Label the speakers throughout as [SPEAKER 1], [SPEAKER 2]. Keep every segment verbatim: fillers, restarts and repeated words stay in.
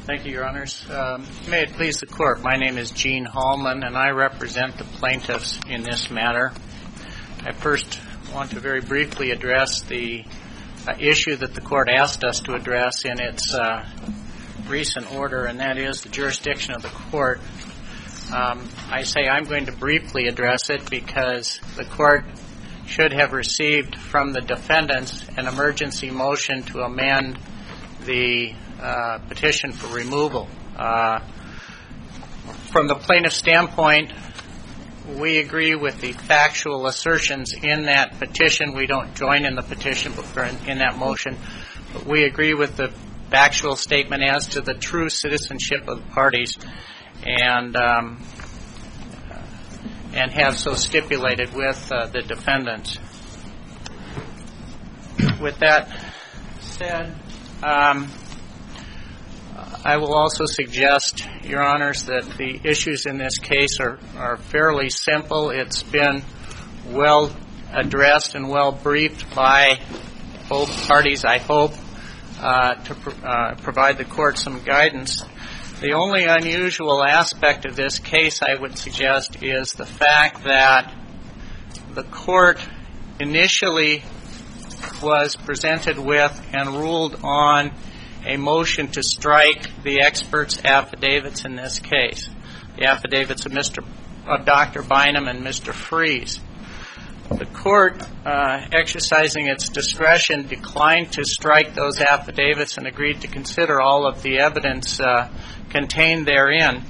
[SPEAKER 1] Thank you, Your Honors. Um, may it please the Court, my name is Gene Hallman, and I represent the plaintiffs in this matter. I first want to very briefly address the uh, issue that the Court asked us to address in its uh, recent order, and that is the jurisdiction of the Court. Um, I say I'm going to briefly address it because the Court should have received from the defendants an emergency motion to amend the uh, petition for removal. Uh, from the plaintiff's standpoint, we agree with the factual assertions in that petition. We don't join in the petition but in, in that motion, but we agree with the factual statement as to the true citizenship of the parties, and um, and have so stipulated with uh, the defendants. With that said, um, I will also suggest, Your Honors, that the issues in this case are, are fairly simple. It's been well addressed and well briefed by both parties, I hope, uh, to pr- uh, provide the Court some guidance. The only unusual aspect of this case, I would suggest, is the fact that the Court initially was presented with and ruled on a motion to strike the experts' affidavits in this case, the affidavits of Mister of Doctor Bynum and Mister Freeze. The Court, uh, exercising its discretion, declined to strike those affidavits and agreed to consider all of the evidence uh, contained therein.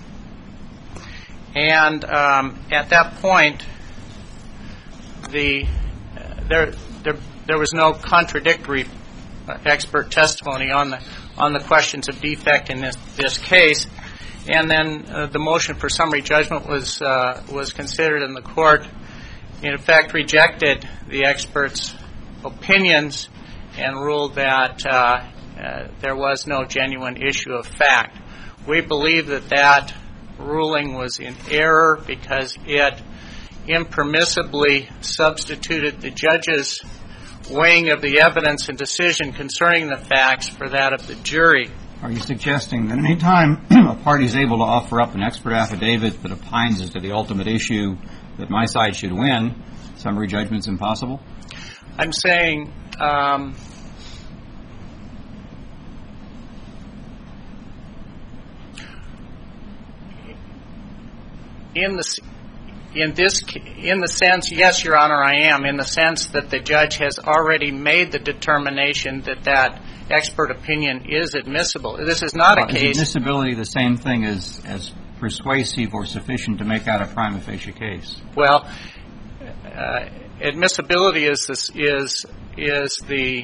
[SPEAKER 1] And um, at that point, the uh, there there there was no contradictory uh, expert testimony on the on the questions of defect in this this case. And then uh, the motion for summary judgment was uh, was considered, and the Court, in effect, rejected the experts' opinions and ruled that uh, uh, there was no genuine issue of fact. We believe that that ruling was in error because it impermissibly substituted the judge's weighing of the evidence and decision concerning the facts for that of the jury.
[SPEAKER 2] Are you suggesting that any time a party is able to offer up an expert affidavit that opines as to the ultimate issue that my side should win, summary judgment is impossible?
[SPEAKER 1] I'm saying um, in the in this in the sense, yes, Your Honor, I am, in the sense that the judge has already made the determination that that expert opinion is admissible. This is not a
[SPEAKER 2] well,
[SPEAKER 1] case.
[SPEAKER 2] Is admissibility the same thing as as persuasive or sufficient to make out a prima facie case?
[SPEAKER 1] Well, uh, admissibility is this, is is the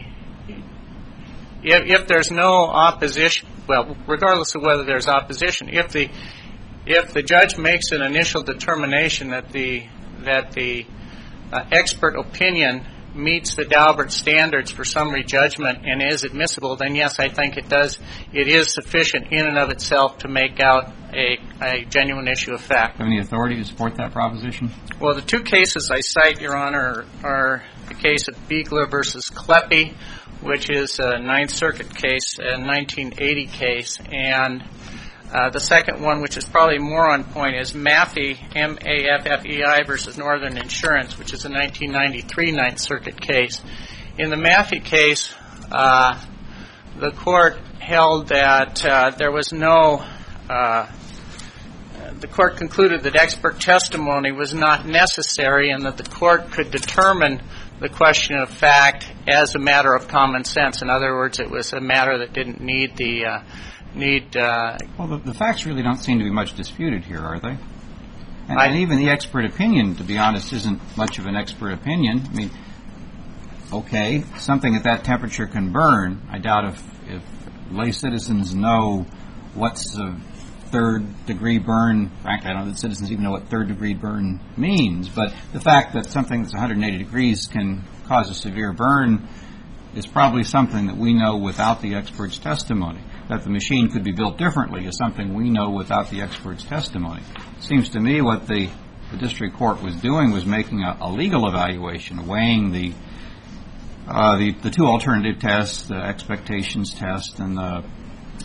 [SPEAKER 1] if, if there's no opposition. Well, regardless of whether there's opposition, if the if the judge makes an initial determination that the that the uh, expert opinion meets the Daubert standards for summary judgment and is admissible, then yes, I think it does. It is sufficient in and of itself to make out a, a genuine issue of fact.
[SPEAKER 2] Have any authority to support that proposition?
[SPEAKER 1] Well, the two cases I cite, Your Honor, are, are the case of Biegler versus Kleppe, which is a Ninth Circuit case, a nineteen eighty case, and uh, the second one, which is probably more on point, is Maffei, M A F F E I versus Northern Insurance, which is a nineteen ninety-three Ninth Circuit case. In the Maffei case, uh, the Court held that uh, there was no uh, the Court concluded that expert testimony was not necessary and that the Court could determine the question of fact as a matter of common sense. In other words, it was a matter that didn't need the uh, need. Uh,
[SPEAKER 2] well, the, the facts really don't seem to be much disputed here, are they? And,
[SPEAKER 1] I,
[SPEAKER 2] and even the expert opinion, to be honest, isn't much of an expert opinion. I mean, okay, something at that temperature can burn. I doubt if, if lay citizens know what's a third-degree burn. Frankly, I don't know that citizens even know what third-degree burn means. But the fact that something that's one hundred eighty degrees can cause a severe burn is probably something that we know without the expert's testimony. That the machine could be built differently is something we know without the expert's testimony. It seems to me what the, the district court was doing was making a, a legal evaluation, weighing the, uh, the the two alternative tests, the expectations test and the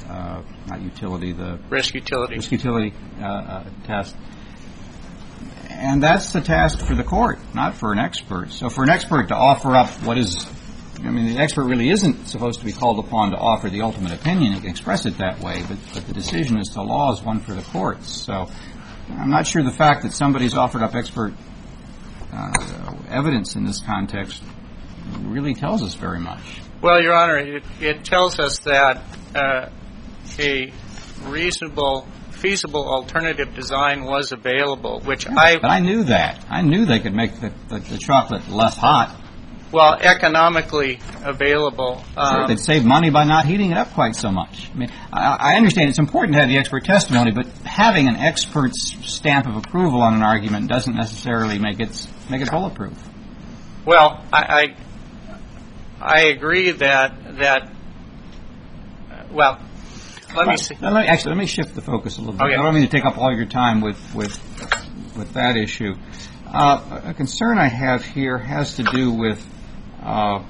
[SPEAKER 2] uh, not utility, the
[SPEAKER 1] risk utility.
[SPEAKER 2] risk utility uh, uh, test. And that's the task for the court, not for an expert. So for an expert to offer up what is, I mean, the expert really isn't supposed to be called upon to offer the ultimate opinion. He can express it that way, but, but the decision as to law is one for the courts. So I'm not sure the fact that somebody's offered up expert uh, evidence in this context really tells us very much.
[SPEAKER 1] Well, Your Honor, it, it tells us that uh, a reasonable, feasible alternative design was available, which
[SPEAKER 2] yeah,
[SPEAKER 1] I...
[SPEAKER 2] But I knew that. I knew they could make the, the, the chocolate less hot.
[SPEAKER 1] Well, economically available. Um,
[SPEAKER 2] Sure, they'd save money by not heating it up quite so much. I mean, I, I understand it's important to have the expert testimony, but having an expert's stamp of approval on an argument doesn't necessarily make it make it bulletproof.
[SPEAKER 1] Well, I, I, I agree that that. Uh, well, let me see.
[SPEAKER 2] Now, let me, actually, let me shift the focus a little bit.
[SPEAKER 1] Okay.
[SPEAKER 2] I don't mean to take up all your time with with with that issue. Uh, a concern I have here has to do with uh,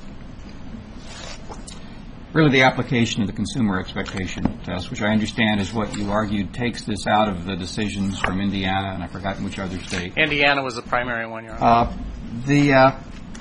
[SPEAKER 2] really the application of the consumer expectation test, which I understand is what you argued takes this out of the decisions from Indiana, and I've forgotten which other state.
[SPEAKER 1] Indiana was the primary one, Your Honor.
[SPEAKER 2] Uh, the uh,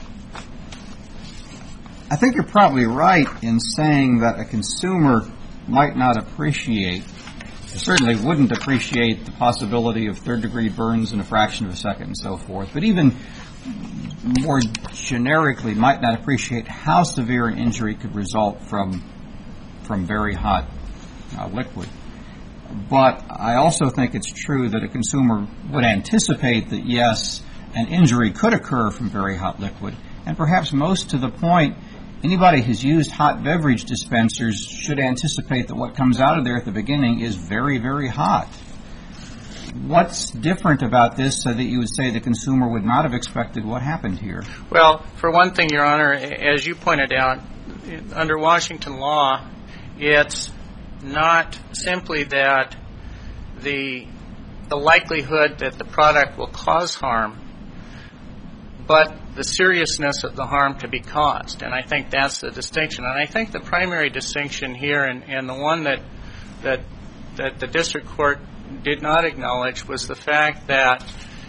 [SPEAKER 2] I think you're probably right in saying that a consumer might not appreciate, certainly wouldn't appreciate the possibility of third-degree burns in a fraction of a second and so forth, but even more generically might not appreciate how severe an injury could result from from very hot uh, liquid. But I also think it's true that a consumer would anticipate that, yes, an injury could occur from very hot liquid, and perhaps most to the point, anybody who's used hot beverage dispensers should anticipate that what comes out of there at the beginning is very, very hot. What's different about this so that you would say the consumer would not have expected what happened here?
[SPEAKER 1] Well, for one thing, Your Honor, as you pointed out, under Washington law, it's not simply that the the likelihood that the product will cause harm, but the seriousness of the harm to be caused. And I think that's the distinction. And I think the primary distinction here, and, and the one that, that that the district court did not acknowledge, was the fact that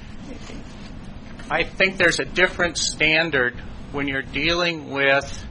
[SPEAKER 1] I think there's a different standard when you're dealing with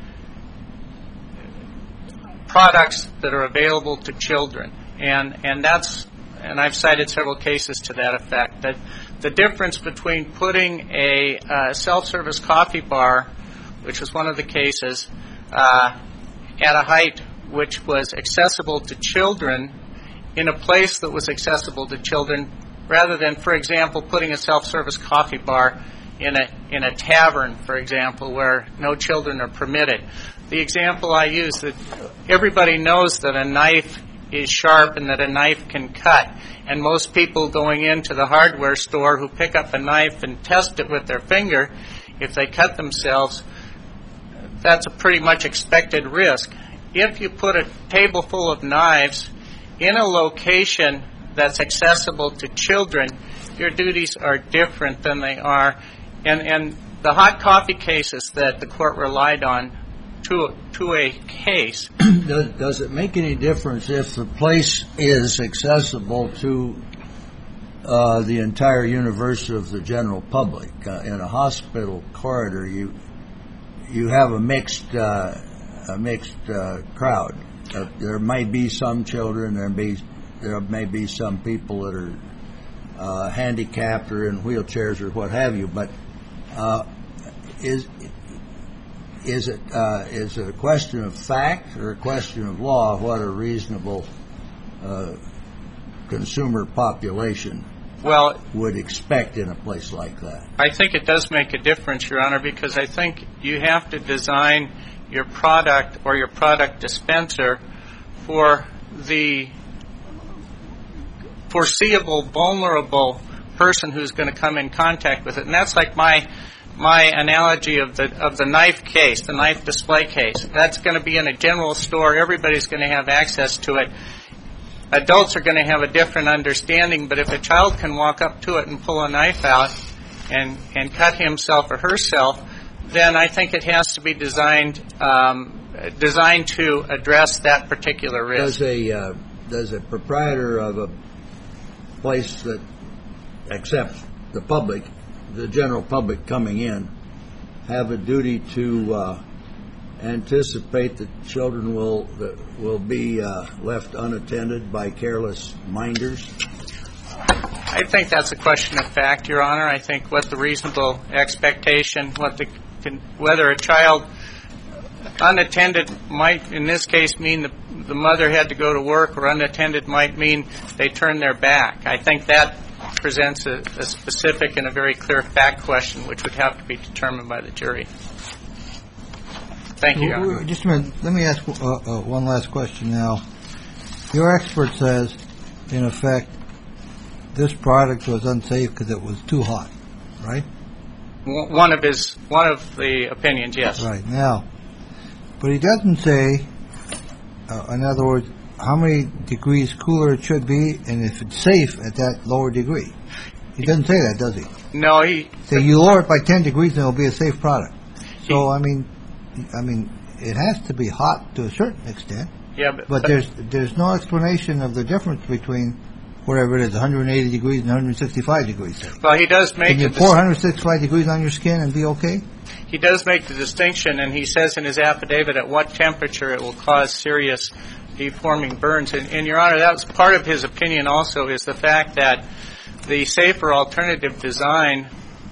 [SPEAKER 1] products that are available to children. And and that's, and I've cited several cases to that effect, that the difference between putting a uh, self-service coffee bar, which was one of the cases, uh, at a height which was accessible to children in a place that was accessible to children, rather than, for example, putting a self-service coffee bar in a in a tavern, for example, where no children are permitted. The example I use, that everybody knows that a knife is sharp and that a knife can cut. And most people going into the hardware store who pick up a knife and test it with their finger, if they cut themselves, that's a pretty much expected risk. If you put a table full of knives in a location that's accessible to children, your duties are different than they are. And, and the hot coffee cases that the court relied on to a, to a case.
[SPEAKER 3] Does, does it make any difference if the place is accessible to uh, the entire universe of the general public? Uh, in a hospital corridor, you you have a mixed uh, a mixed uh, crowd. Uh, there may be some children. There may there may be some people that are uh, handicapped or in wheelchairs or what have you. But uh, is Is it uh, is it a question of fact or a question of law what a reasonable uh, consumer population
[SPEAKER 1] well,
[SPEAKER 3] would expect in a place like that?
[SPEAKER 1] I think it does make a difference, Your Honor, because I think you have to design your product or your product dispenser for the foreseeable, vulnerable person who's going to come in contact with it. And that's like my my analogy of the of the knife case, the knife display case. That's going to be in a general store. Everybody's going to have access to it. Adults are going to have a different understanding, but if a child can walk up to it and pull a knife out and, and cut himself or herself, then I think it has to be designed um, designed to address that particular risk.
[SPEAKER 3] Does a uh, does a proprietor of a place that accepts the public, the general public coming in, have a duty to uh, anticipate that children will that will be uh, left unattended by careless minders?
[SPEAKER 1] I think that's a question of fact, Your Honor. I think what the reasonable expectation, what the whether a child unattended might, in this case, mean the, the mother had to go to work, or unattended might mean they turned their back. I think that presents a, a specific and a very clear fact question, which would have to be determined by the jury. Thank you, Your Honor.
[SPEAKER 4] Just a minute. Let me ask uh, uh, one last question now. Your expert says, in effect, this product was unsafe because it was too hot, right?
[SPEAKER 1] One of his, one of the opinions, yes.
[SPEAKER 4] Right. Now, but he doesn't say, uh, in other words, how many degrees cooler it should be, and if it's safe at that lower degree. He doesn't say that, does he?
[SPEAKER 1] No, he.
[SPEAKER 4] So you lower it by ten degrees, and it'll be a safe product. So I mean, I mean, it has to be hot to a certain extent.
[SPEAKER 1] Yeah, but,
[SPEAKER 4] but there's there's no explanation of the difference between whatever it is, one hundred eighty degrees and one hundred sixty-five degrees.
[SPEAKER 1] Well, he does make.
[SPEAKER 4] Can you pour one hundred sixty-five degrees on your skin and be okay?
[SPEAKER 1] He does make the distinction, and he says in his affidavit at what temperature it will cause serious deforming burns. And, and Your Honor, that's part of his opinion also, is the fact that the safer alternative design,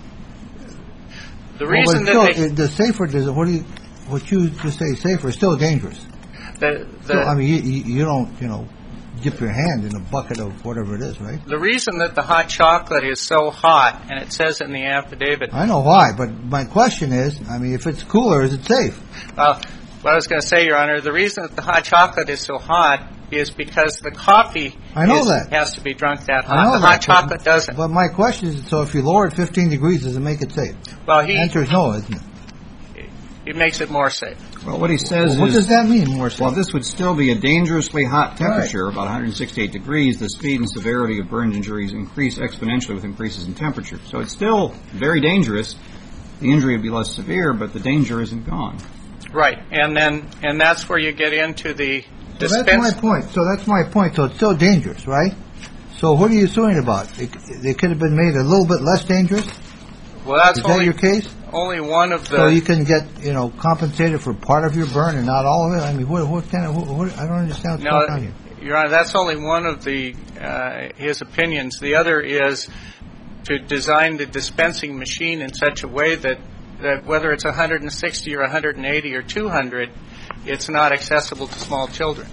[SPEAKER 1] the reason
[SPEAKER 4] well,
[SPEAKER 1] that
[SPEAKER 4] still,
[SPEAKER 1] they...
[SPEAKER 4] The safer design, what do you, what you just say safer is still dangerous.
[SPEAKER 1] The, the,
[SPEAKER 4] still, I mean, you, you don't, you know, dip your hand in a bucket of whatever it is, right?
[SPEAKER 1] The reason that the hot chocolate is so hot, and it says in the affidavit...
[SPEAKER 4] I know why, but my question is, I mean, if it's cooler, is it safe?
[SPEAKER 1] Well, what I was going to say, Your Honor, the reason that the hot chocolate is so hot is because the coffee
[SPEAKER 4] I know
[SPEAKER 1] is,
[SPEAKER 4] that.
[SPEAKER 1] has to be drunk that hot.
[SPEAKER 4] I know
[SPEAKER 1] the
[SPEAKER 4] that,
[SPEAKER 1] hot chocolate
[SPEAKER 4] but,
[SPEAKER 1] doesn't.
[SPEAKER 4] But my question is, so if you lower it fifteen degrees, does it make it safe?
[SPEAKER 1] Well, he...
[SPEAKER 4] The answer is no, isn't it?
[SPEAKER 1] It makes it more safe.
[SPEAKER 2] Well, what he says
[SPEAKER 4] well, what
[SPEAKER 2] is...
[SPEAKER 4] does that mean, more safe?
[SPEAKER 2] Well, this would still be a dangerously hot temperature, right. About one hundred sixty-eight degrees. The speed and severity of burn injuries increase exponentially with increases in temperature. So it's still very dangerous. The injury would be less severe, but the danger isn't gone.
[SPEAKER 1] Right, and then and that's where you get into the
[SPEAKER 4] so
[SPEAKER 1] dispense.
[SPEAKER 4] That's my point. So that's my point. So it's still dangerous, right? So what are you suing about? It, it could have been made a little bit less dangerous?
[SPEAKER 1] Well, that's
[SPEAKER 4] Is
[SPEAKER 1] only,
[SPEAKER 4] that your case?
[SPEAKER 1] Only one of the...
[SPEAKER 4] So you can get, you know, compensated for part of your burn and not all of it? I mean, what, what kind of... What, what, I don't understand what's
[SPEAKER 1] no,
[SPEAKER 4] going on here.
[SPEAKER 1] Your Honor, that's only one of the uh, his opinions. The other is to design the dispensing machine in such a way that, that whether it's one hundred sixty or one hundred eighty or two hundred, it's not accessible to small children.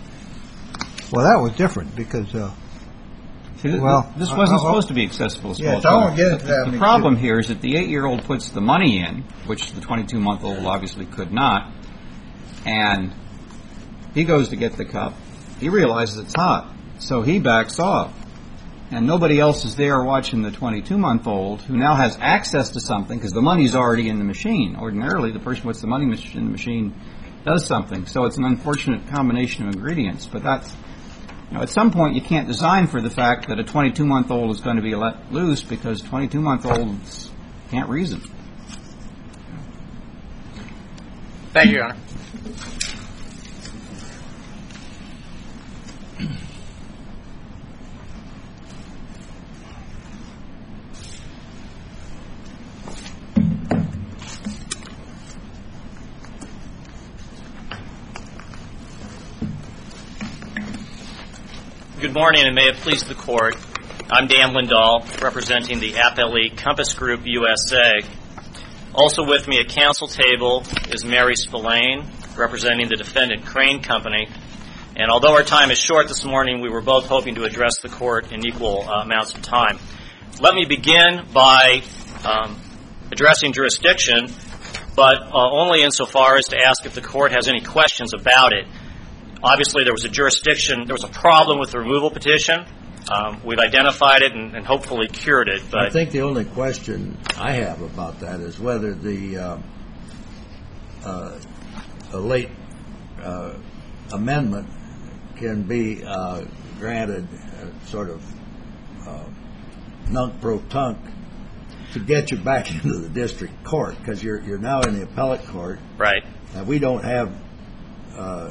[SPEAKER 4] Well, that was different because... Uh,
[SPEAKER 2] See, this,
[SPEAKER 4] well,
[SPEAKER 2] this wasn't
[SPEAKER 4] uh, uh,
[SPEAKER 2] supposed to be accessible to small
[SPEAKER 4] yeah,
[SPEAKER 2] children.
[SPEAKER 4] Don't get into that.
[SPEAKER 2] The problem here is that the eight-year-old puts the money in, which the twenty-two-month-old obviously could not, and he goes to get the cup. He realizes it's hot, so he backs off. And nobody else is there watching the twenty-two-month-old, who now has access to something, because the money's already in the machine. Ordinarily, the person who puts the money in the machine does something. So it's an unfortunate combination of ingredients, but that's... You know, at some point, you can't design for the fact that a twenty-two-month-old is going to be let loose because twenty-two-month-olds can't reason.
[SPEAKER 1] Thank you, Your Honor.
[SPEAKER 5] Good morning, and may it please the Court. I'm Dan Lindahl, representing the Appellee Compass Group U S A. Also with me at counsel table is Mary Spillane, representing the defendant Crane Company. And although our time is short this morning, we were both hoping to address the Court in equal uh, amounts of time. Let me begin by um, addressing jurisdiction, but uh, only insofar as to ask if the Court has any questions about it. Obviously, there was a jurisdiction, there was a problem with the removal petition. Um, we've identified it and, and hopefully cured it. But
[SPEAKER 3] I think the only question I have about that is whether the uh, uh, a late uh, amendment can be uh, granted uh, sort of uh, nunc pro tunc to get you back into the district court, because you're you're now in the appellate court.
[SPEAKER 5] Right.
[SPEAKER 3] And we don't have uh,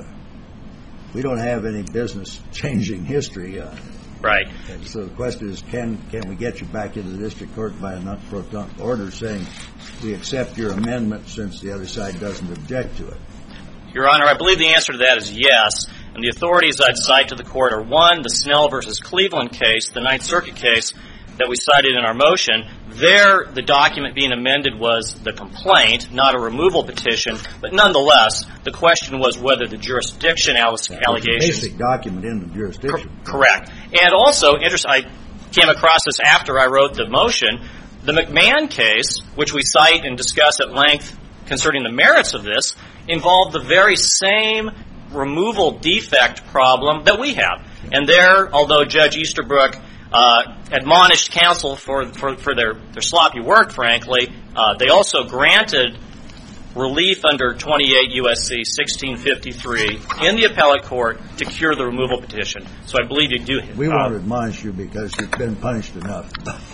[SPEAKER 3] we don't have any business changing history. Uh,
[SPEAKER 5] Right.
[SPEAKER 3] and so the question is, can can we get you back into the district court by a non-proton order saying we accept your amendment since the other side doesn't object to it?
[SPEAKER 5] Your Honor, I believe the answer to that is yes. And the authorities I'd cite to the court are, one, the Snell versus Cleveland case, the Ninth Circuit case that we cited in our motion. There, the document being amended was the complaint, not a removal petition. But nonetheless, the question was whether the jurisdiction allegations...
[SPEAKER 3] Basic document in the jurisdiction.
[SPEAKER 5] Cor- correct. And also, interest, I came across this after I wrote the motion. The McMahon case, which we cite and discuss at length concerning the merits of this, involved the very same removal defect problem that we have. And there, although Judge Easterbrook uh, admonished counsel for, for, for their, their sloppy work, frankly, uh, they also granted relief under twenty-eight U S C sixteen fifty-three in the appellate court to cure the removal petition. So I believe you do.
[SPEAKER 3] We
[SPEAKER 5] uh,
[SPEAKER 3] won't admonish you because you've been punished enough.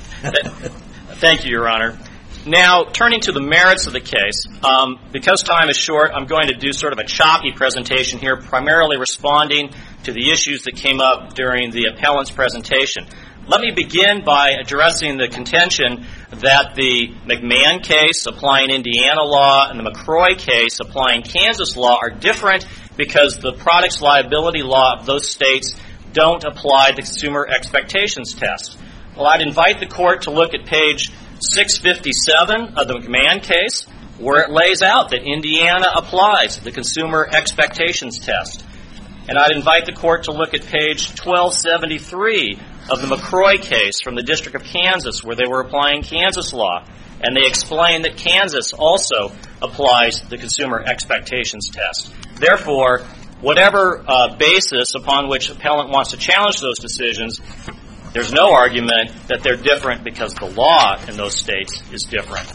[SPEAKER 5] Thank you, Your Honor. Now, turning to the merits of the case, um, because time is short, I'm going to do sort of a choppy presentation here, primarily responding to the issues that came up during the appellant's presentation. Let me begin by addressing the contention that the McMahon case applying Indiana law and the McCroy case applying Kansas law are different because the products liability law of those states don't apply the consumer expectations test. Well, I'd invite the court to look at page six fifty-seven of the McMahon case, where it lays out that Indiana applies the consumer expectations test. And I'd invite the court to look at page twelve seventy-three of the McCroy case from the District of Kansas, where they were applying Kansas law. And they explain that Kansas also applies the consumer expectations test. Therefore, whatever uh, basis upon which the appellant wants to challenge those decisions, there's no argument that they're different because the law in those states is different.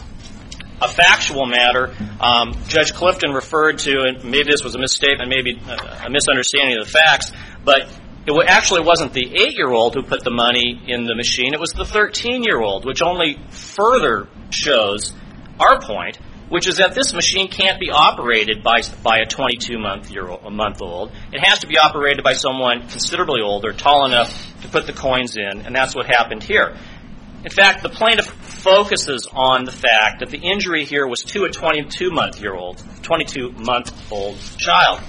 [SPEAKER 5] A factual matter, um, Judge Clifton referred to, and maybe this was a misstatement, maybe a misunderstanding of the facts, but it actually wasn't the eight-year-old who put the money in the machine. It was the thirteen-year-old, which only further shows our point, which is that this machine can't be operated by by a twenty-two-month-old. It has to be operated by someone considerably older, tall enough to put the coins in, and that's what happened here. In fact, the plaintiff focuses on the fact that the injury here was to a twenty-two-month-year-old, twenty-two-month-old child.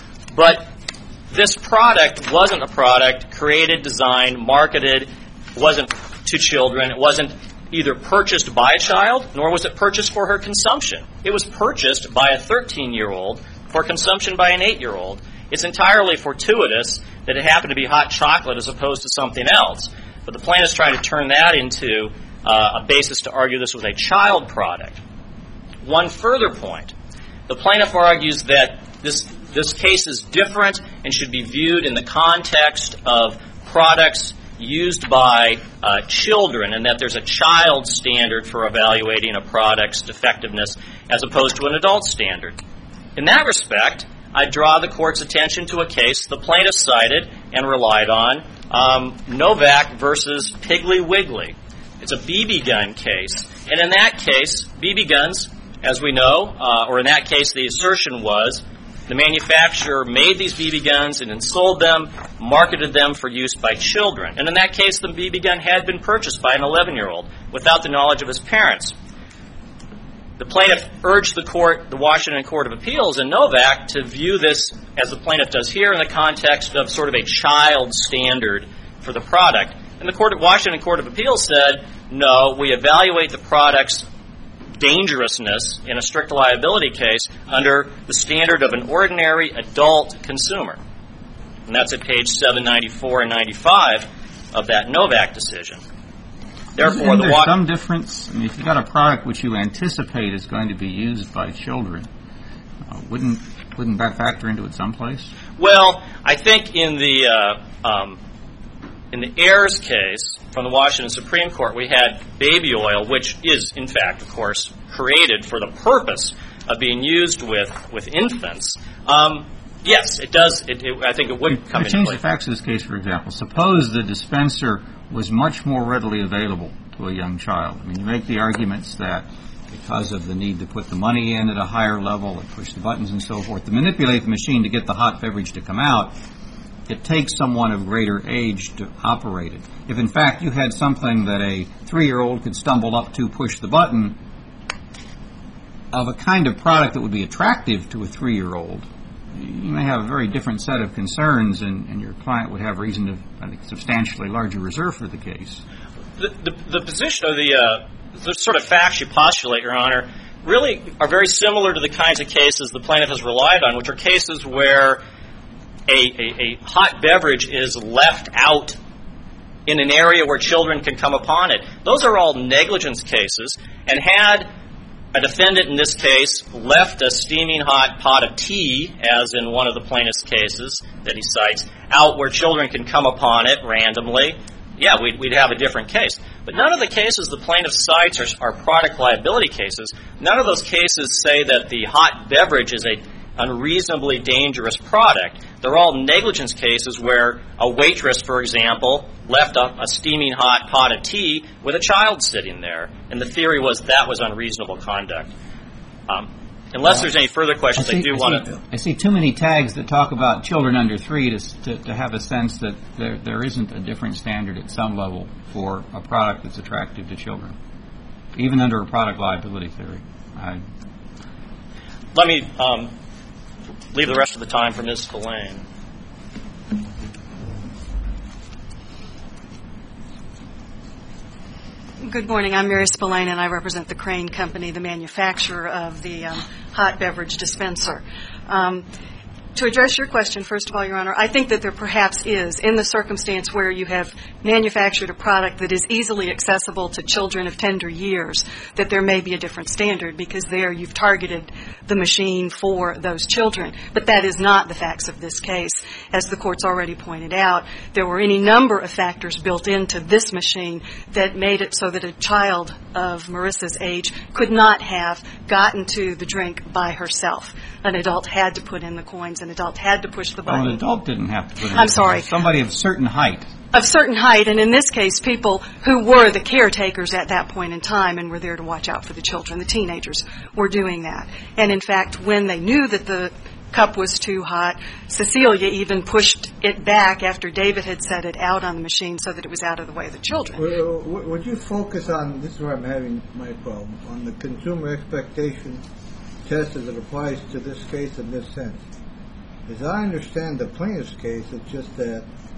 [SPEAKER 5] But this product wasn't a product created, designed, marketed, wasn't to children. It wasn't either purchased by a child, nor was it purchased for her consumption. It was purchased by a thirteen-year-old for consumption by an eight-year-old. It's entirely fortuitous that it happened to be hot chocolate as opposed to something else. But the plaintiff's trying to turn that into uh, a basis to argue this was a child product. One further point. The plaintiff argues that this this case is different and should be viewed in the context of products used by uh, children, and that there's a child standard for evaluating a product's defectiveness as opposed to an adult standard. In that respect, I draw the court's attention to a case the plaintiff cited and relied on, um, Novak versus Piggly Wiggly. It's a B B gun case, and in that case, B B guns, as we know, uh, or in that case, the assertion was the manufacturer made these B B guns and then sold them, marketed them for use by children. And in that case, the B B gun had been purchased by an eleven-year-old without the knowledge of his parents. The plaintiff urged the court, the Washington Court of Appeals in Novak, to view this, as the plaintiff does here, in the context of sort of a child standard for the product. And the court, Washington Court of Appeals said, no, we evaluate the product's dangerousness in a strict liability case under the standard of an ordinary adult consumer. And that's at page seven ninety-four and ninety-five of that Novak decision. Therefore,
[SPEAKER 2] Isn't
[SPEAKER 5] the
[SPEAKER 2] there
[SPEAKER 5] wa-
[SPEAKER 2] some difference? I mean, if you've got a product which you anticipate is going to be used by children, uh, wouldn't wouldn't that factor into it someplace?
[SPEAKER 5] Well, I think in the uh, um, in the Ayers case from the Washington Supreme Court, we had baby oil, which is, in fact, of course, created for the purpose of being used with, with infants. Um, yes, it does. It, it, I think it would come
[SPEAKER 2] To
[SPEAKER 5] into
[SPEAKER 2] change
[SPEAKER 5] play.
[SPEAKER 2] the facts of this case, for example, suppose the dispenser was much more readily available to a young child. I mean, you make the arguments that because of the need to put the money in at a higher level and push the buttons and so forth, to manipulate the machine to get the hot beverage to come out, it takes someone of greater age to operate it. If, in fact, you had something that a three-year-old could stumble up to, push the button, of a kind of product that would be attractive to a three-year-old, you may have a very different set of concerns, and, and your client would have reason to, I think, substantially larger reserve for the case.
[SPEAKER 5] The, the, the position of the, uh, the sort of facts you postulate, Your Honor, really are very similar to the kinds of cases the plaintiff has relied on, which are cases where a, a, a hot beverage is left out in an area where children can come upon it. Those are all negligence cases, and had a defendant in this case left a steaming hot pot of tea, as in one of the plaintiff's cases that he cites, out where children can come upon it randomly, yeah, we'd, we'd have a different case. But none of the cases the plaintiff cites are, are product liability cases. None of those cases say that the hot beverage is a unreasonably dangerous product. They're all negligence cases where a waitress, for example, left a, a steaming hot pot of tea with a child sitting there. And the theory was that was unreasonable conduct. Um, unless there's any further questions, I, see, I do want to...
[SPEAKER 2] I see too many tags that talk about children under three to, to, to have a sense that there, there isn't a different standard at some level for a product that's attractive to children, even under a product liability theory. I,
[SPEAKER 5] Let me... Um, leave the rest of the time for Miz Spillane.
[SPEAKER 6] Good morning. I'm Mary Spillane, and I represent the Crane Company, the manufacturer of the um, hot beverage dispenser. Um, to address your question, first of all, Your Honor, I think that there perhaps is, in the circumstance where you have manufactured a product that is easily accessible to children of tender years, that there may be a different standard, because there you've targeted the machine for those children. But that is not the facts of this case. As the Court's already pointed out, there were any number of factors built into this machine that made it so that a child of Marissa's age could not have gotten to the drink by herself. An adult had to put in the coins. An adult had to push the button.
[SPEAKER 2] Well, an adult didn't have to put in
[SPEAKER 6] I'm
[SPEAKER 2] the
[SPEAKER 6] sorry.
[SPEAKER 2] coins. Somebody of certain height.
[SPEAKER 6] Of certain height, and in this case, people who were the caretakers at that point in time and were there to watch out for the children. The teenagers were doing that. And in fact, when they knew that the cup was too hot, Cecilia even pushed it back after David had set it out on the machine so that it was out of the way of the children.
[SPEAKER 4] Well, would you focus on, this is where I'm having my problem, on the consumer expectation test as it applies to this case in this sense? As I understand the plaintiff's case, it's just that,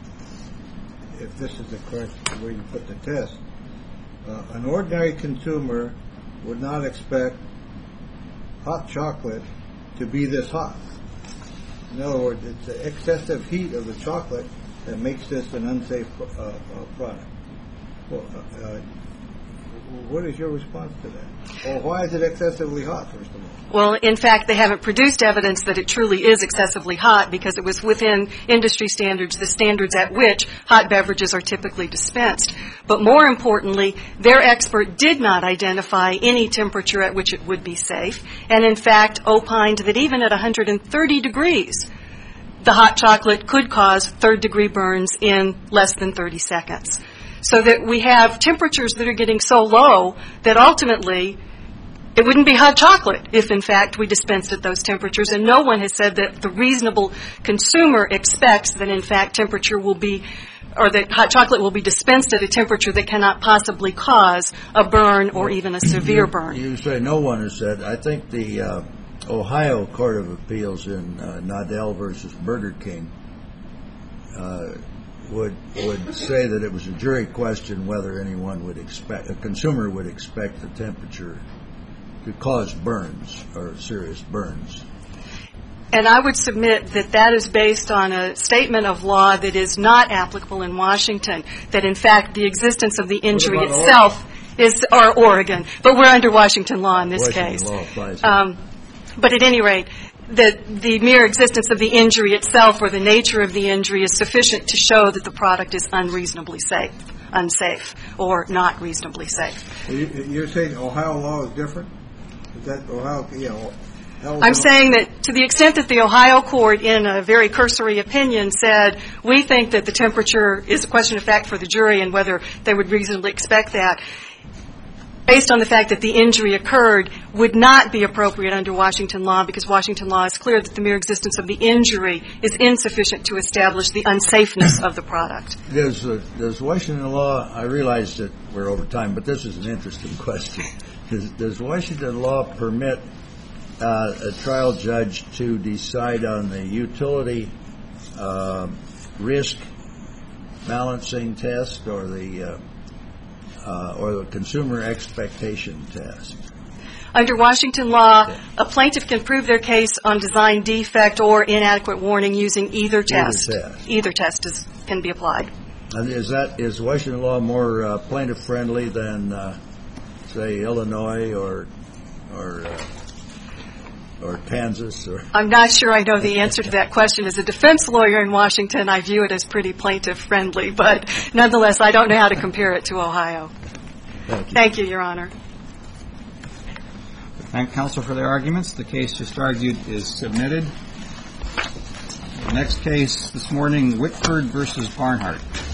[SPEAKER 4] if this is the correct way you put the test, uh, an ordinary consumer would not expect hot chocolate to be this hot. In other words, it's the excessive heat of the chocolate that makes this an unsafe uh, uh, product. Well, uh, uh, what is your response to that? Or why is it excessively hot, first of all?
[SPEAKER 6] Well, in fact, they haven't produced evidence that it truly is excessively hot, because it was within industry standards, the standards at which hot beverages are typically dispensed. But more importantly, their expert did not identify any temperature at which it would be safe, and in fact opined that even at one hundred thirty degrees, the hot chocolate could cause third-degree burns in less than thirty seconds. So that we have temperatures that are getting so low that ultimately it wouldn't be hot chocolate if, in fact, we dispensed at those temperatures. And no one has said that the reasonable consumer expects that, in fact, temperature will be, or that hot chocolate will be dispensed at a temperature that cannot possibly cause a burn or even a severe burn.
[SPEAKER 3] You say no one has said. I think the uh, Ohio Court of Appeals in uh, Nadell versus Burger King uh, would would say that it was a jury question whether anyone would expect, a consumer would expect the temperature to cause burns or serious burns.
[SPEAKER 6] And I would submit that that is based on a statement of law that is not applicable in Washington, that in fact the existence of the injury itself is, or Oregon, but we're under Washington law in this
[SPEAKER 3] Washington
[SPEAKER 6] case.
[SPEAKER 3] Law applies.
[SPEAKER 6] Um, but at any rate, the, the mere existence of the injury itself or the nature of the injury is sufficient to show that the product is unreasonably safe, unsafe, or not reasonably safe.
[SPEAKER 4] You're saying Ohio law is different? Is that Ohio, you know,
[SPEAKER 6] I'm saying that to the extent that the Ohio court, in a very cursory opinion, said, we think that the temperature is a question of fact for the jury and whether they would reasonably expect that, based on the fact that the injury occurred, would not be appropriate under Washington law, because Washington law is clear that the mere existence of the injury is insufficient to establish the unsafeness of the product.
[SPEAKER 3] Does, uh, does Washington law, I realize that we're over time, but this is an interesting question. Does, does Washington law permit uh, a trial judge to decide on the utility uh, risk balancing test or the uh, uh, or the consumer expectation test?
[SPEAKER 6] Under Washington law, a plaintiff can prove their case on design defect or inadequate warning using either test.
[SPEAKER 3] Either test.
[SPEAKER 6] Either test is, can be applied.
[SPEAKER 3] And is that is Washington law more uh, plaintiff friendly than, uh, say, Illinois or or uh, or Kansas? Or
[SPEAKER 6] I'm not sure I know the answer to that question. As a defense lawyer in Washington, I view it as pretty plaintiff friendly, but nonetheless, I don't know how to compare it to Ohio.
[SPEAKER 3] Thank you.
[SPEAKER 6] Thank you, Your Honor.
[SPEAKER 2] Thank counsel for their arguments. The case just argued is submitted. The next case this morning, Whitford versus Barnhart.